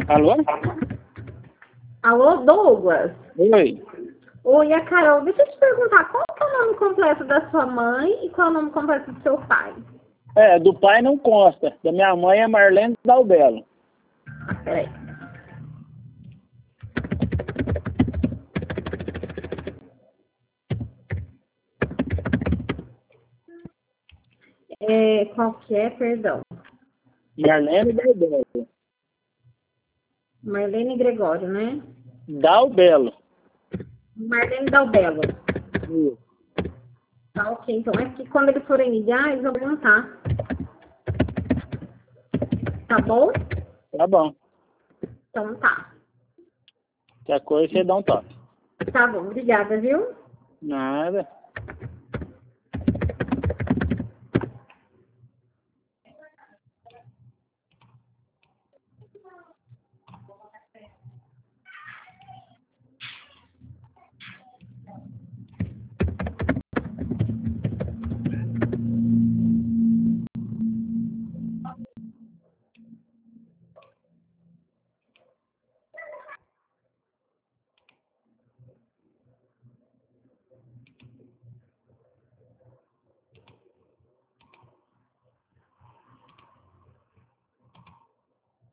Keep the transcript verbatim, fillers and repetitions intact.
Alô? Alô, Douglas? Oi. Oi, a Carol. Deixa eu te perguntar, qual que é o nome completo da sua mãe e qual é o nome completo do seu pai? É, do pai não consta. Da minha mãe é Marlene Dalbelo. Ah, peraí. É, qual que é, perdão? Marlene Dalbelo. Marlene Gregório, né? Dalbelo. Marlene Dalbelo. Isso. Tá, ok. Então, é que quando eles forem ligar, eles vão perguntar. Tá bom? Tá bom. Então tá. Qualquer coisa você dá um toque. Tá bom, obrigada, viu? Nada.